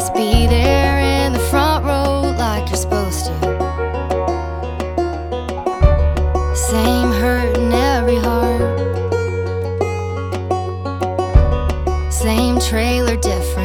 Just be there in the front row like you're supposed to. Same hurt in every heart, same trailer, different